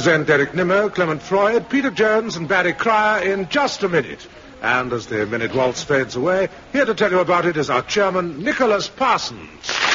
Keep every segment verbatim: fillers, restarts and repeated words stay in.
present Derek Nimmo, Clement Freud, Peter Jones and Barry Cryer in just a minute. And as the minute waltz fades away, here to tell you about it is our chairman, Nicholas Parsons.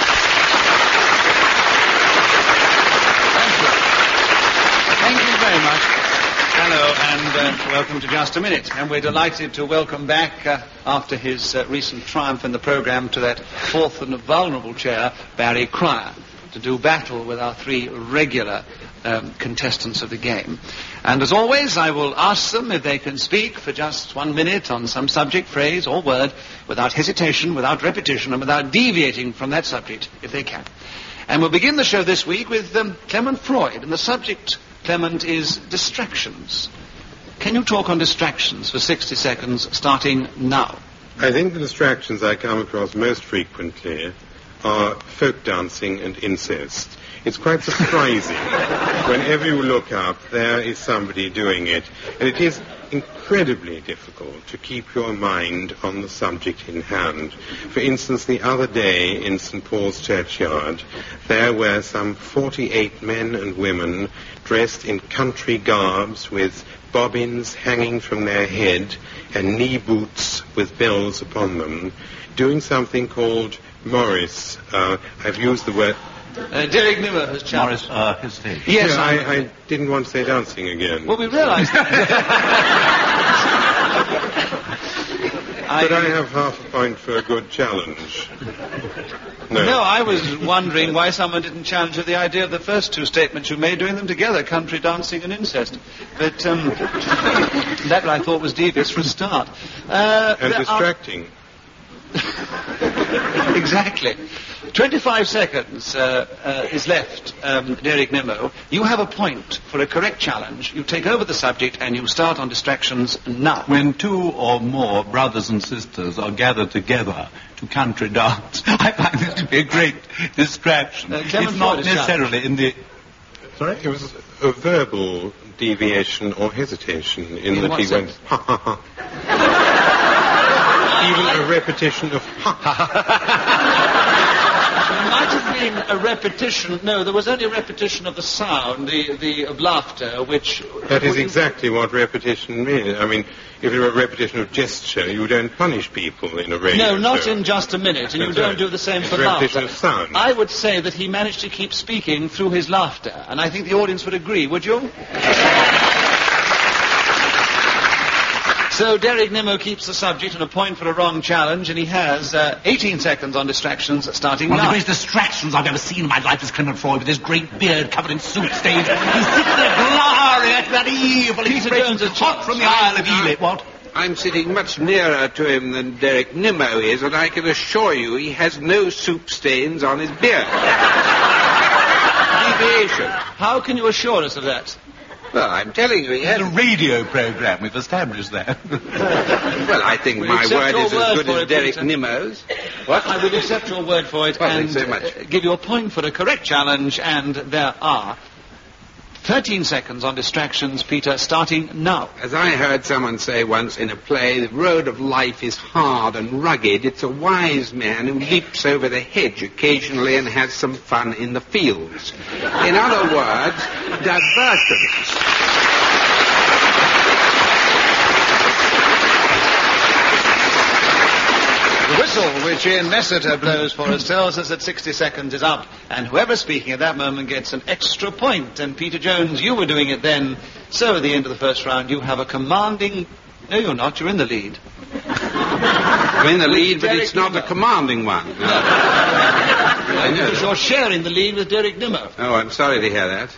Thank you. Thank you very much. Hello, and uh, welcome to Just a Minute. And we're delighted to welcome back, uh, after his uh, recent triumph in the programme, to that fourth and vulnerable chair, Barry Cryer, to do battle with our three regular um, contestants of the game. And as always, I will ask them if they can speak for just one minute on some subject, phrase or word, without hesitation, without repetition, and without deviating from that subject, if they can. And we'll begin the show this week with um, Clement Freud, and the subject, Clement, is distractions. Can you talk on distractions for sixty seconds, starting now? I think the distractions I come across most frequently are folk dancing and incest. It's quite surprising. Whenever you look up, there is somebody doing it. And it is incredibly difficult to keep your mind on the subject in hand. For instance, the other day in Saint Paul's Churchyard, there were some forty-eight men and women dressed in country garbs with bobbins hanging from their head and knee boots with bells upon them, doing something called Morris. Uh, I've used the word... Uh, Derek Nimmo has challenged. Morris, uh, his stage. Yes, yeah, I, I didn't want to say dancing again. Well, we realised that. But I have half a point for a good challenge. No. No, I was wondering why someone didn't challenge the idea of the first two statements you made, doing them together, country dancing and incest. But um, that I thought was devious for a start. Uh, and distracting. Are... Exactly. twenty-five seconds uh, uh, is left, um, Derek Nimmo. You have a point for a correct challenge. You take over the subject and you start on distractions now. When two or more brothers and sisters are gathered together to country dance, I find this to be a great distraction. Uh, it's not necessarily in the... Sorry? It was a verbal deviation or hesitation in, in that he sense? went ha ha ha. Even a repetition of ha ha ha. It might have been a repetition. No, there was only a repetition of the sound, the, the of laughter, which... That is exactly what repetition means. I mean, if it were a repetition of gesture, you don't punish people in a radio No, not show. in Just a Minute, and you That's don't right. do the same It's for repetition laughter. of sound. I would say that he managed to keep speaking through his laughter, and I think the audience would agree, would you? So Derek Nimmo keeps the subject and a point for a wrong challenge, and he has uh, eighteen seconds on distractions, starting One of now. the greatest distractions I've ever seen in my life is Clement Freud with his great beard covered in soot stains. He's sitting there glowering at that evil Peter expression Jones has hot from the Isle of Ely. What? I'm sitting much nearer to him than Derek Nimmo is, and I can assure you he has no soup stains on his beard. Deviation. How can you assure us of that? Well, I'm telling you, he It's has... a radio program. We've established that. Well, I think We my accept word your is word as good for as it, Derek Peter. Nimmo's. What? I will accept your word for it Well, and thanks so much. uh, give you a point for a correct challenge, and there are thirteen seconds on distractions, Peter, starting now. As I heard someone say once in a play, the road of life is hard and rugged. It's a wise man who leaps over the hedge occasionally and has some fun in the fields. In other words, diversions. The whistle which Ian Messiter blows for us tells us that sixty seconds is up, and whoever's speaking at that moment gets an extra point. And Peter Jones, you were doing it then, so at the end of the first round you have a commanding... No, you're not, you're in the lead. I'm in the lead, but Derek it's not Nimmo. a commanding one. No. I know because that. you're sharing the lead with Derek Nimmo. Oh, I'm sorry to hear that.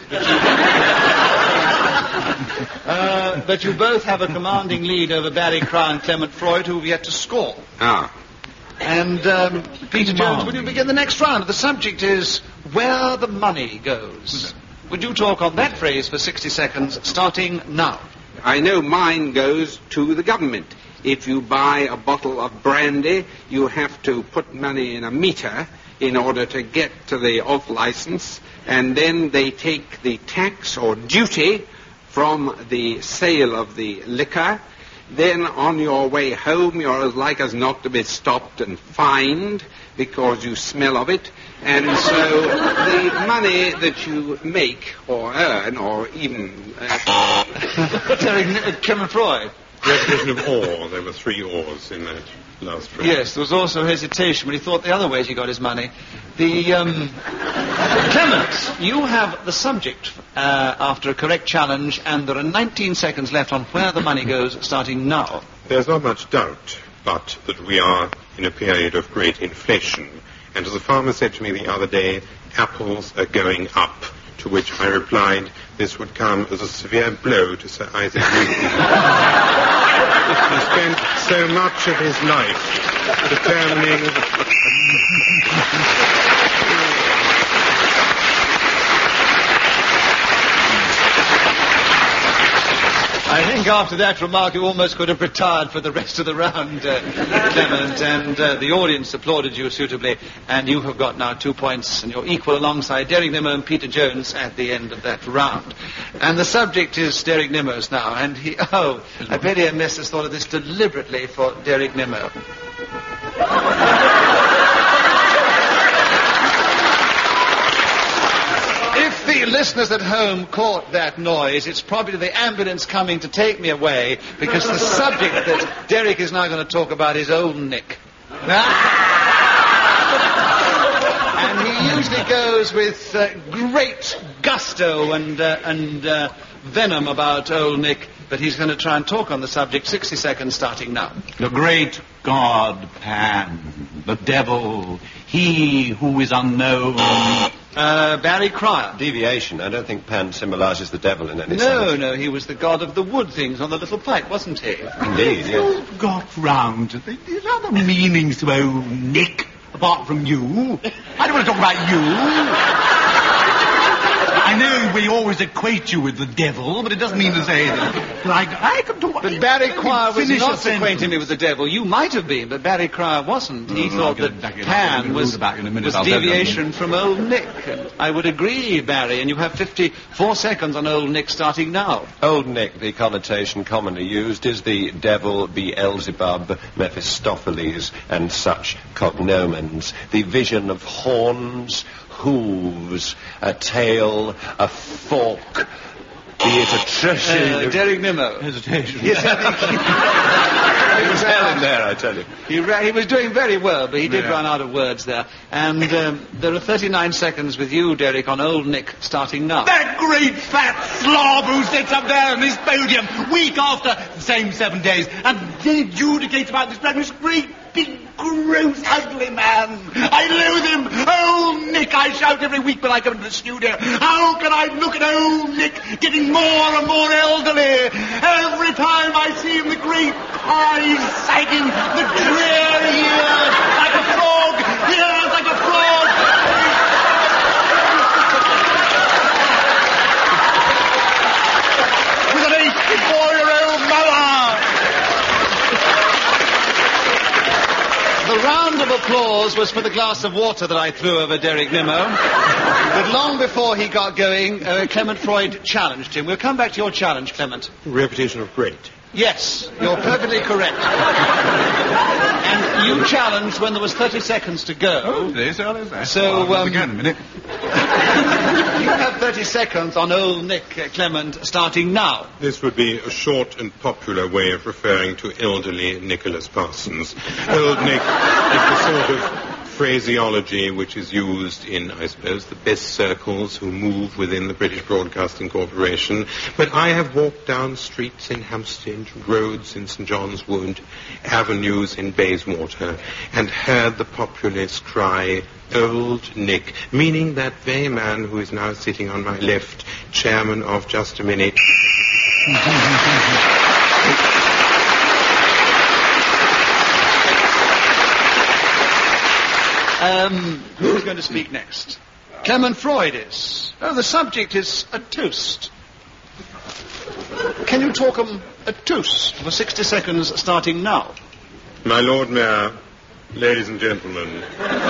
Uh, but you both have a commanding lead over Barry Cryer and Clement Freud, who have yet to score. Ah. And, um, Peter Come Jones, on. will you begin the next round? The subject is where the money goes. Would you talk on that phrase for sixty seconds, starting now? I know mine goes to the government. If you buy a bottle of brandy, you have to put money in a meter in order to get to the off license, and then they take the tax or duty from the sale of the liquor. Then on your way home, you're as like as not to be stopped and fined because you smell of it. And so the money that you make or earn or even... Uh, Derek, Clement Freud. Repetition of or. There were three ors in that last phrase. Yes, there was also hesitation when he thought the other ways he got his money. The, um... Clement, you have the subject uh, after a correct challenge, and there are nineteen seconds left on where the money goes starting now. There's not much doubt, but that we are in a period of great inflation. And as a farmer said to me the other day, apples are going up. To which I replied, this would come as a severe blow to Sir Isaac Newton. He spent so much of his life determining... I think after that remark you almost could have retired for the rest of the round, uh, Clement, and uh, the audience applauded you suitably, and you have got now two points, and you're equal alongside Derek Nimmo and Peter Jones at the end of that round. And the subject is Derek Nimmo's now, and he, oh, I bet he must have thought of this deliberately for Derek Nimmo. If the listeners at home caught that noise, it's probably the ambulance coming to take me away, because the subject that Derek is now going to talk about is Old Nick. And he usually goes with uh, great gusto and, uh, and uh, venom about Old Nick, but he's going to try and talk on the subject. sixty seconds starting now. The great god Pan, the devil, he who is unknown. Uh, Barry Cryer. Deviation. I don't think Pan symbolises the devil in any No, sense. no, he was the god of the wood things on the little pipe, wasn't he? Indeed, yes. You've got round to the, there's other meanings to Old Nick, apart from you. I don't want to talk about you. I know we always equate you with the devil, but it doesn't mean to say that. Like, I can talk... But Barry Cryer was Finish not your acquainting sentence. me with the devil. You might have been, but Barry Cryer wasn't. He No, no, thought I'll get that back in. I'll Pan get was, rude about you in a minute. was I'll tell you deviation from Old Nick. And I would agree, Barry, and you have fifty-four seconds on Old Nick starting now. Old Nick, the connotation commonly used, is the devil, Beelzebub, Mephistopheles, and such cognomens. The vision of horns, hooves, a tail, a fork, be it a treasure... Uh, Derek Nimmo. Hesitation. Yes, I think It was hell in there, I tell you. he, ra- he was doing very well, but he did Yeah. run out of words there. And um, there are thirty-nine seconds with you, Derek, on Old Nick starting now. That great fat slob who sits up there on this podium week after the same seven days and adjudicates about this man, this great, big, gross, ugly man. I loathe him. Old Nick, I shout every week when I come into the studio. How can I look at Old Nick getting more and more elderly? Every time I see him, the great eyes sagging, the dreary ears, like a frog, ears like a frog. With an eighty-four-year-old mother. The round of applause was for the glass of water that I threw over Derek Nimmo. But long before he got going, uh, Clement Freud challenged him. We'll come back to your challenge, Clement. Repetition of great. Yes, you're perfectly correct. And you challenged when there was thirty seconds to go. Oh, there's all of that. So, Well, um, again a minute. You have thirty seconds on Old Nick, uh, Clement, starting now. This would be a short and popular way of referring to elderly Nicholas Parsons. Old Nick is the sort of phraseology which is used in, I suppose, the best circles who move within the British Broadcasting Corporation. But I have walked down streets in Hampstead, roads in St John's Wood, avenues in Bayswater, and heard the populace cry, Old Nick, meaning that very man who is now sitting on my left, chairman of Just a Minute. Um, who's going to speak next? Clement Freud is. Oh, the subject is a toast. Can you talk um, a toast for sixty seconds starting now? My Lord Mayor, ladies and gentlemen,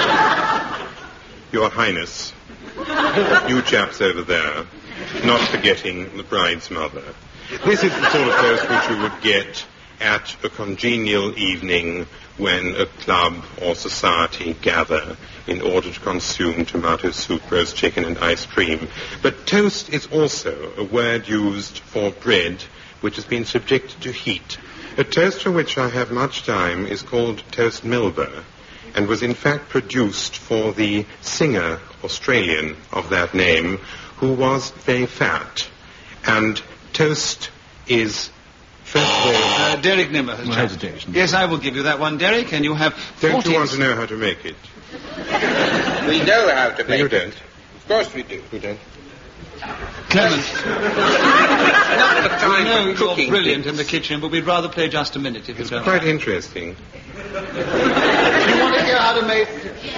Your Highness, you chaps over there, not forgetting the bride's mother. This is the sort of toast which you would get at a congenial evening when a club or society gather in order to consume tomato soup, roast chicken, and ice cream. But toast is also a word used for bread which has been subjected to heat. A toast for which I have much time is called toast Melba, and was in fact produced for the singer, Australian, of that name, who was very fat. And toast is, first of all... Uh, Derek Nimmer has No challenged. hesitation. Yes, I will give you that one, Derek, and you have Don't fourteen you want to know how to make it? We know how to No, make you it. don't. Of course we do. You don't. Clement, Not the I time know for you're cooking brilliant things. in the kitchen, but we'd rather play just a minute if you It's don't quite mind. interesting. You want to hear how to make...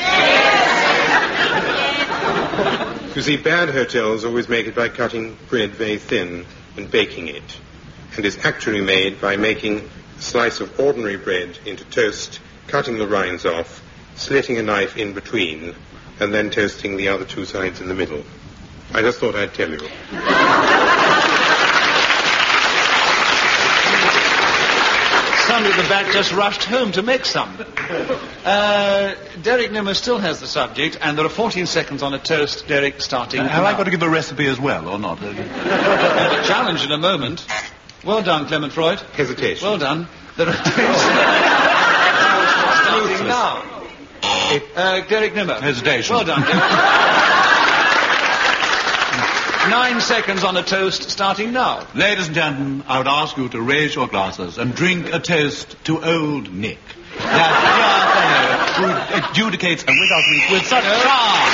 You see, bad hotels always make it by cutting bread very thin and baking it. And it's actually made by making a slice of ordinary bread into toast, cutting the rinds off, slitting a knife in between, and then toasting the other two sides in the middle. I just thought I'd tell you. Somebody at the back just rushed home to make some. Uh, Derek Nimmer still has the subject, and there are fourteen seconds on a toast, Derek, starting Uh, have I now. got to give a recipe as well, or not? Have a challenge in a moment. Well done, Clement Freud. Hesitation. Well done. There are starting now. Uh, Derek Nimmer. Hesitation. Well done, Derek. Nine seconds on a toast, starting now. Ladies and gentlemen, I would ask you to raise your glasses and drink a toast to old Nick. That young fellow who adjudicates a widow week with such charm.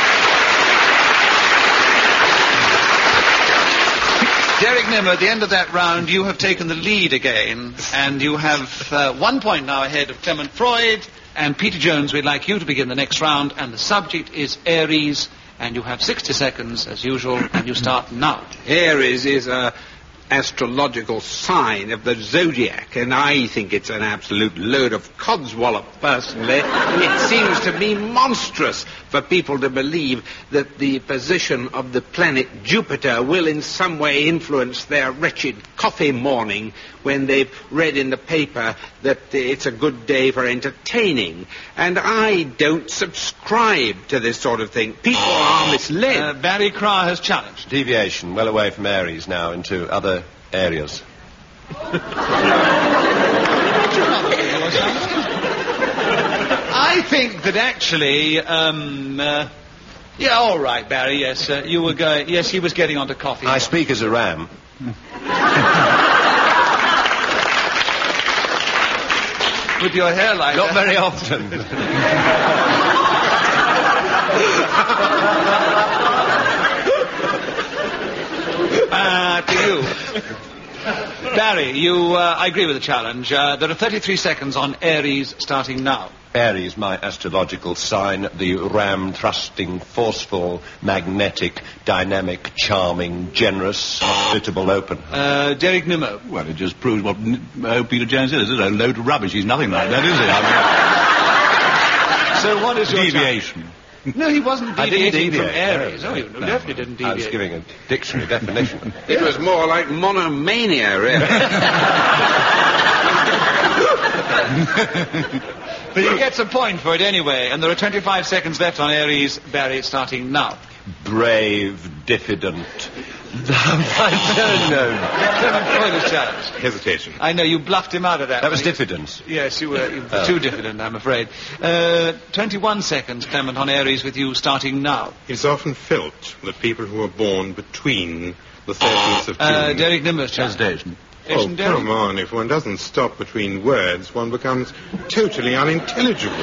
Derek Nimmer, at the end of that round, you have taken the lead again, and you have uh, one point now ahead of Clement Freud. And Peter Jones, we'd like you to begin the next round, and the subject is Aries, and you have sixty seconds, as usual, and you start now. Aries is a astrological sign of the zodiac, and I think it's an absolute load of codswallop, personally. It seems to me monstrous for people to believe that the position of the planet Jupiter will in some way influence their wretched coffee morning when they've read in the paper that it's a good day for entertaining. And I don't subscribe to this sort of thing. People are misled. Uh, Barry Cryer has challenged. Deviation, well away from Aries now into other areas. I think that actually, um, uh, yeah, all right, Barry, yes, uh, you were going, yes, he was getting onto coffee. I speak as a ram. With your hair like Not that. very often. Uh, to you. Barry, you, uh, I agree with the challenge. Uh, there are thirty-three seconds on Aries starting now. Aries, my astrological sign, the ram thrusting, forceful, magnetic, dynamic, charming, generous, hospitable, open. Uh, Derek Nimmo. Well, it just proves what uh, Peter Jones is. It's a load of rubbish. He's nothing like that, is he? I So what is mean, your deviation. challenge? No, he wasn't I didn't deviating from deviate. Aries. Oh, he No, definitely didn't I was deviate. giving a dictionary definition. It was more like monomania, really. But he gets a point for it anyway, and there are twenty-five seconds left on Aries. Barry, starting now. Brave, diffident. I don't know. Clement Freud has challenged. Hesitation. I know, you bluffed him out of that. That was when he- diffidence. Yes, you were, you were Oh. too diffident, I'm afraid. Uh, twenty-one seconds, Clement, on Aries with you, starting now. It's often felt that people who are born between the thirteenth of June... Uh, Derek Nimmer's challenge. Hesitation. Oh, Hesitation, Derek? come on. If one doesn't stop between words, one becomes totally unintelligible.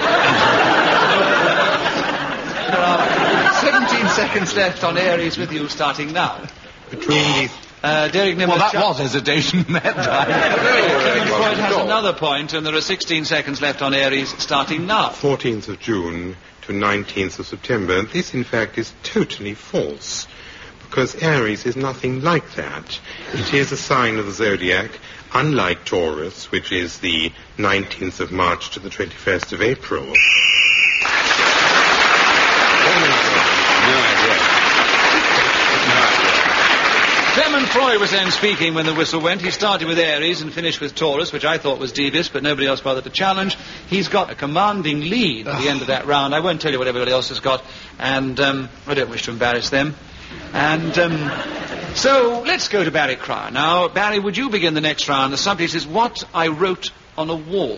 There are seventeen seconds left on Aries with you, starting now. Between these... Uh, Derek Nimmer's Well, that challenge. was hesitation that time. Clement Freud has another point, and there are sixteen seconds left on Aries, starting now. fourteenth of June to nineteenth of September. This, in fact, is totally false, because Aries is nothing like that. It is a sign of the zodiac, unlike Taurus, which is the nineteenth of March to the twenty-first of April. No idea. Clement Freud was then speaking when the whistle went. He started with Aries and finished with Taurus, which I thought was devious, but nobody else bothered to challenge. He's got a commanding lead at the end of that round. I won't tell you what everybody else has got, and um, I don't wish to embarrass them. And um, so let's go to Barry Cryer. Now, Barry, would you begin the next round? The subject is What I Wrote on a Wall.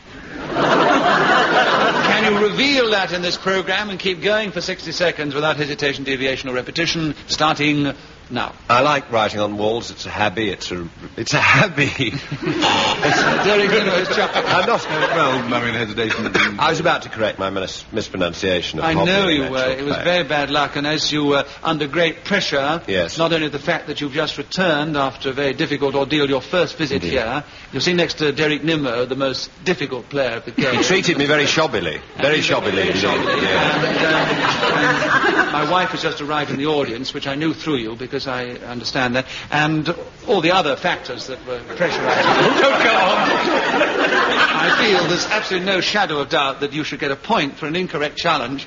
Can you reveal that in this program and keep going for sixty seconds without hesitation, deviation, or repetition, starting now? I like writing on walls. It's a hobby. It's a it's a hobby. Derek, you know, it's chuckling. I'm not. Well, I mean, hesitation. I was about to correct my mis- mispronunciation of I hobby know in you actual were. It was fact. very bad luck, and as you were under great pressure, Yes. not only the fact that you've just returned after a very difficult ordeal, your first visit Indeed. here, you're sitting next to Derek Nimmo, the most difficult player of the game. He treated me very shobbily. Very shobbily Very indeed. shobbily. Yeah. And, um, and my wife has just arrived in the audience, which I knew through you because I understand that, and all the other factors that were pressurizing. Don't go on. I feel there's absolutely no shadow of doubt that you should get a point for an incorrect challenge.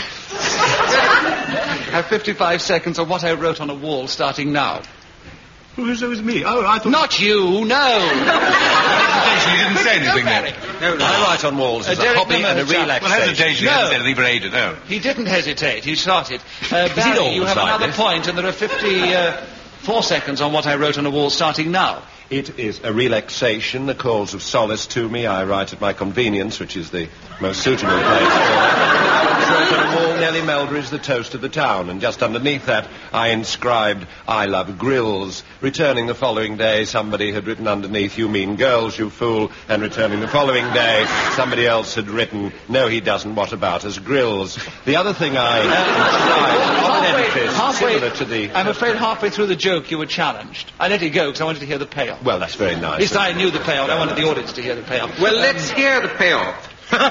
Have fifty-five seconds on what I wrote on a wall starting now. Who's it was me? Oh, I thought... Not you, no. Hesitation, you didn't say anything then. No, no, I write on walls as Uh, a Derek hobby Nimmo and a has done- relaxation. Well, hesitation, you No. haven't said anything for ages, no. He didn't hesitate, he started. Uh, it Barry, always you have like another this? point, and there are fifty-four seconds on what I wrote on a wall starting now. It is a relaxation, the calls of solace to me. I write at my convenience, which is the most suitable place for it. Wrote on the wall, Nellie Melder is the toast of the town, and just underneath that I inscribed, I love grills. Returning the following day, somebody had written underneath, you mean girls, you fool. And returning the following day, somebody else had written, no, he doesn't, what about us, grills. The other thing I inscribed on an edifice similar to the... I'm afraid halfway through the joke you were challenged. I let it go because I wanted to hear the payoff. Well, that's very At nice. least I knew the payoff. I wanted the audience to hear the payoff. Well, let's hear the payoff.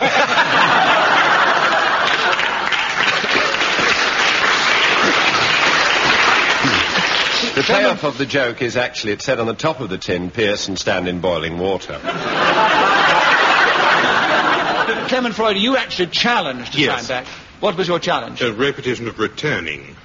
The payoff of the joke is actually, it said on the top of the tin, Pierce and stand in boiling water. Clement Freud, you actually challenged Yes. Steinbeck. What was your challenge? A repetition of returning.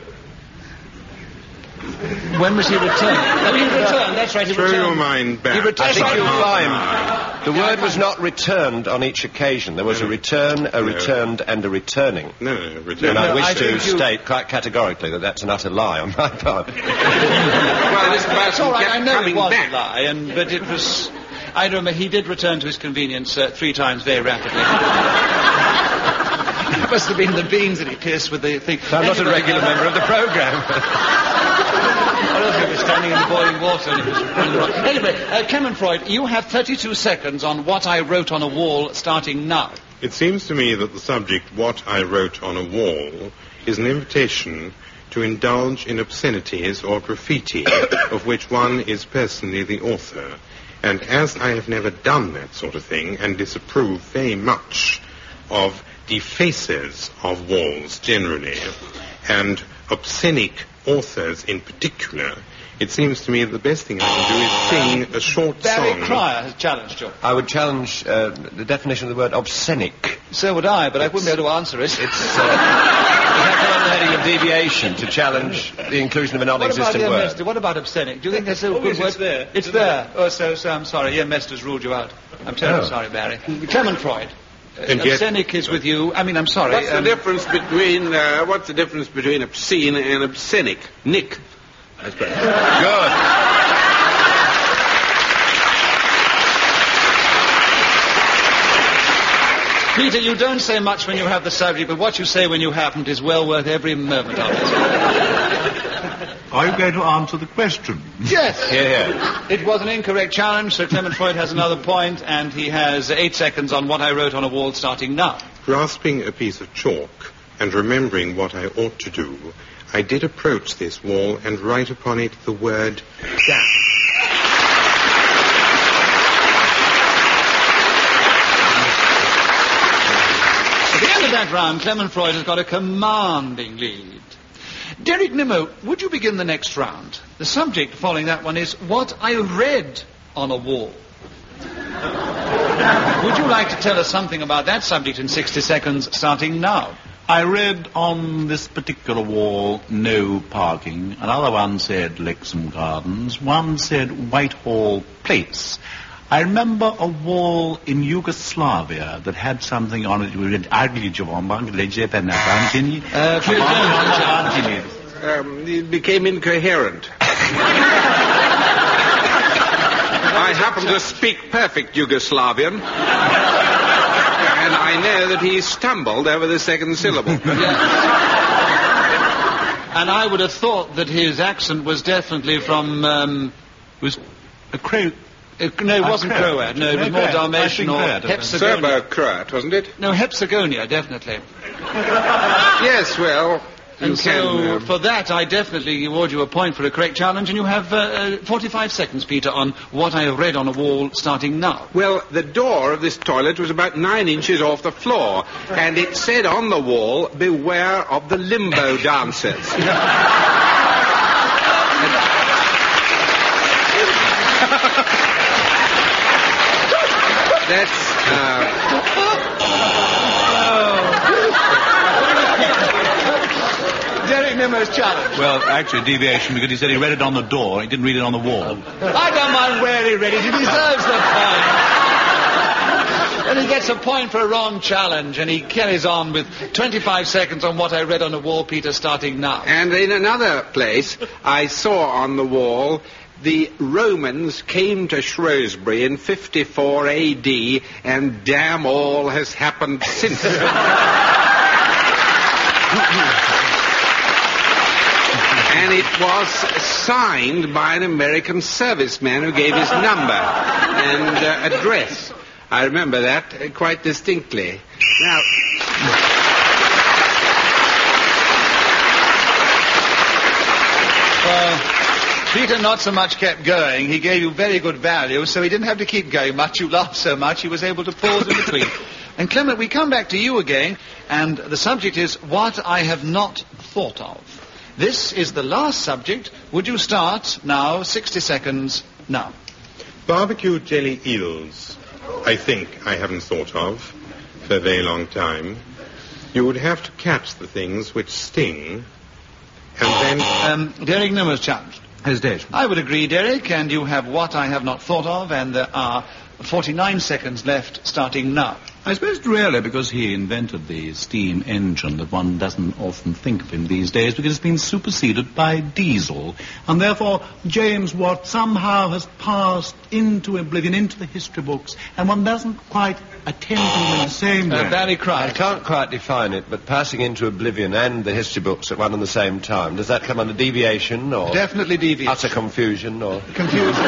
When was he returning? Oh, he returned. That's right. He Throw returned. your mind back. He I returned. think Right. you'll find the word was not returned on each occasion. There was a return, a returned, and a returning. No, no, And returning. I No, wish I to think you- state quite categorically that that's an utter lie on my part. Well, this It's person all right. I kept know it coming was back. a lie, and but it was. I remember he did return to his convenience uh, three times very rapidly. It must have been the beans that he pierced with the thing. I'm not a regular member of the programme. I don't think he was standing in the boiling water and it was running wrong. Anyway, uh, Clement Freud, you have thirty-two seconds on what I wrote on a wall starting now. It seems to me that the subject, What I Wrote on a Wall, is an invitation to indulge in obscenities or graffiti of which one is personally the author. And as I have never done that sort of thing and disapprove very much of defacers of walls generally and obscenic authors in particular, it seems to me that the best thing I can do is sing a short Barry song. Cryer has challenged you. I would challenge uh, the definition of the word obscenic. So would I, but I wouldn't be able to answer it. It's, uh, you have to run the heading of deviation to challenge the inclusion of a What about non-existent Ian word. Mester? What about obscenic? Do you think that's a good yes, word? it's there. It's there. Oh, so, so I'm sorry. Ian Mester's ruled you out. I'm terribly Oh. sorry, Barry. Clement Freud. Uh, And yet- obscenic is with you. I mean, I'm sorry. What's the um, difference between uh, what's the difference between obscene and obscenic? Nick, I suppose. Good. Peter, you don't say much when you have the subject, but what you say when you haven't is well worth every moment of it. Are you going to answer the question? Yes. Here, here. It was an incorrect challenge, so Clement Freud has another point, and he has eight seconds on what I wrote on a wall starting now. Grasping a piece of chalk and remembering what I ought to do, I did approach this wall and write upon it the word dash. At the end of that round, Clement Freud has got a commanding lead. Derek Nimmo, would you begin the next round? The subject following that one is what I read on a wall. Would you like to tell us something about that subject in sixty seconds, starting now? I read on this particular wall, no parking. Another one said Lexham Gardens. One said Whitehall Place. I remember a wall in Yugoslavia that had something on it. It read, Uh, Um, it became incoherent. I happen to speak perfect Yugoslavian, and I know that he stumbled over the second syllable. And I would have thought that his accent was definitely from, um, was a Croat. Uh, no, it wasn't Croat. Croat. No, it was No, more Croat. Dalmatian I or think Croat. Hepsagonia. Serbo-Croat, wasn't it? No, Hepsagonia, definitely. Yes, well, you And can... so, uh, for that, I definitely award you a point for a correct challenge, and you have uh, uh, forty-five seconds, Peter, on what I have read on a wall starting now. Well, the door of this toilet was about nine inches off the floor, and it said on the wall, beware of the limbo dancers. That's, uh... Derek Nimmo's challenge. Well, actually, a deviation, because he said he read it on the door. He didn't read it on the wall. I don't mind where he read it. He deserves the point. And he gets a point for a wrong challenge, and he carries on with twenty-five seconds on what I read on the wall, Peter, starting now. And in another place, I saw on the wall, the Romans came to Shrewsbury in fifty-four A D, and damn all has happened since. And it was signed by an American serviceman who gave his number and uh, address. I remember that uh, quite distinctly. Now... Well, Peter not so much kept going. He gave you very good value, so he didn't have to keep going much. You laughed so much, he was able to pause in between. And Clement, we come back to you again, and the subject is what I have not thought of. This is the last subject. Would you start now? sixty seconds now. Barbecue jelly eels, I think I haven't thought of for a very long time. You would have to catch the things which sting, and then... Um, Derek Nimmo's challenged. Hesitation. I would agree, Derek, and you have what I have not thought of, and there are forty-nine seconds left, starting now. I suppose really because he invented the steam engine that one doesn't often think of him these days, because it's been superseded by diesel. And therefore, James Watt somehow has passed into oblivion, into the history books, and one doesn't quite attend to him in the same way. Uh, Barry I Cry. can't quite define it, but passing into oblivion and the history books at one and the same time, does that come under deviation or Definitely deviation. utter confusion or... Confusion.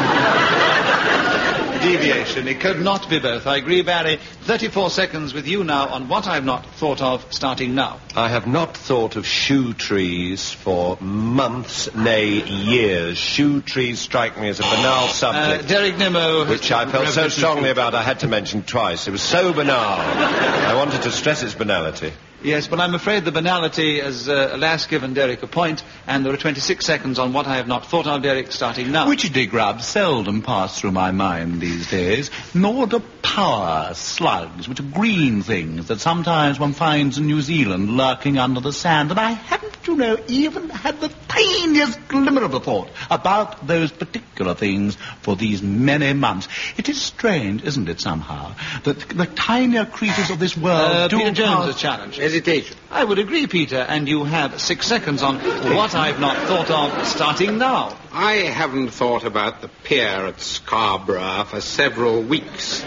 Deviation. It could not be both. I agree, Barry. thirty-four seconds with you now on what I've not thought of, starting now. I have not thought of shoe trees for months, nay, years. Shoe trees strike me as a banal Uh, subject, Derek Nimmo. which I felt so strongly about I had to mention twice. It was so banal. I wanted to stress its banality. Yes, but I'm afraid the banality has uh, alas given Derek a point, and there are twenty-six seconds on what I have not thought of, Derek, starting now. Witchetty grubs seldom pass through my mind these days, nor do power slugs, which are green things that sometimes one finds in New Zealand lurking under the sand. And I haven't, you know, even had the tiniest glimmer of a thought about those particular things for these many months. It is strange, isn't it, somehow, that the tinier creatures of this world Uh, do Peter Jones pass- is challenged. Hesitation. I would agree, Peter, and you have six seconds on what I've not thought of, starting now. I haven't thought about the pier at Scarborough for several weeks.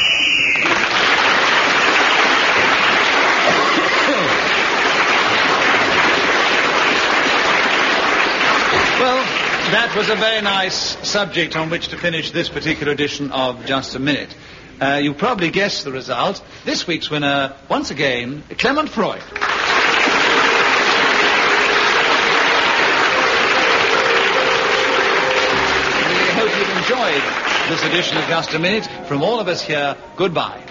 Well, that was a very nice subject on which to finish this particular edition of Just a Minute. Uh, you probably guessed the result. This week's winner, once again, Clement Freud. We hope you've enjoyed this edition of Just a Minute. From all of us here, goodbye.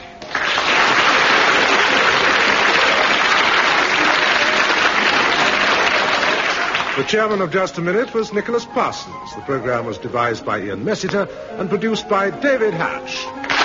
The chairman of Just a Minute was Nicholas Parsons. The program was devised by Ian Messiter and produced by David Hatch.